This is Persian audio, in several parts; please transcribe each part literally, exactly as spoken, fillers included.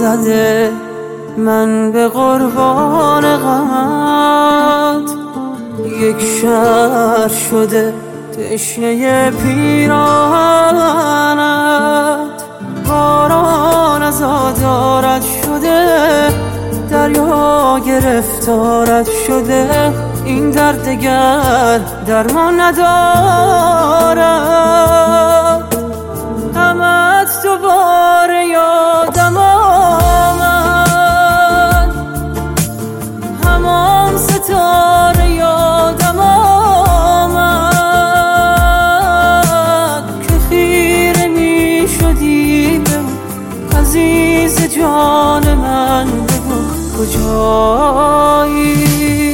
زده من به قربان غمت، یک شهر شده تشنه پیراهنت. باران از آدارت شده، دریا گرفتارت شده، این درد دگر درمان ندارد. همت دوباره یادم آمد، همان ستاره یادم آمد که خیره می شدی به او. عزیز جان من بگو کجایی؟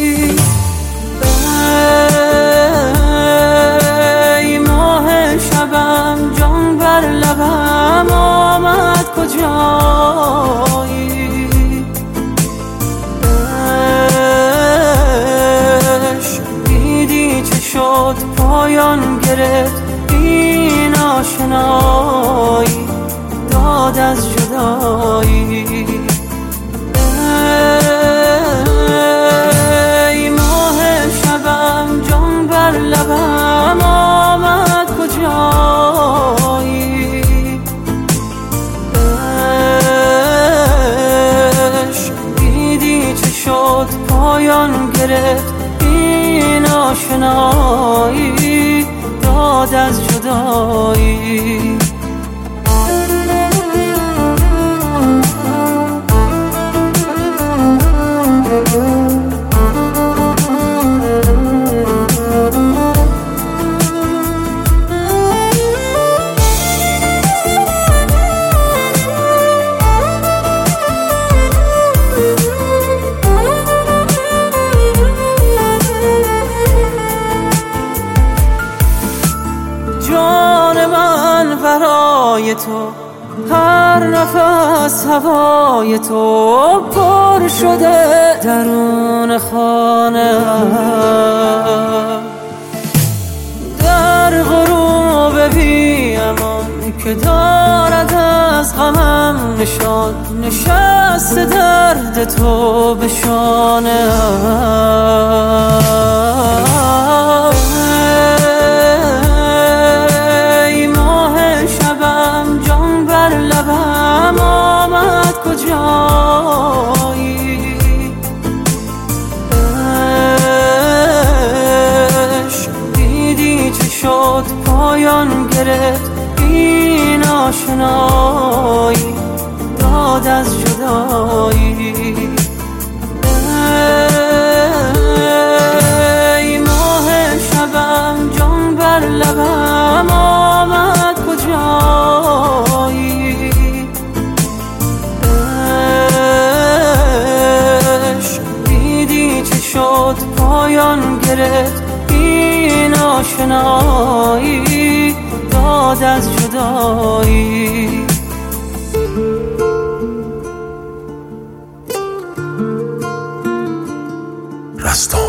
ای ماه شبم جان بر لبم آمد کجایی؟ عشق دیدی چه شد پایان گرفت این آشنایی، داد از جدایی. ای ماه شبم جان بر لبم آمد کجایی؟ عشق دیدی چه شد پایان گرفت این آشنایی، داد از جدایی. جان من برای تو، هر نفس هوای تو پر شده درون خانه. در غروب بی امان که دارد از غمم نشان، نشسته درد تو به شانه. لبم آمد کجایی؟ عشق دیدی چه شد پایان گرفت این آشنایی، داد از جدایی. ای ماه شبم جان بر لبم آمد کجایی؟ شد پایان گرفت این آشنایی، داد از جدایی. رستم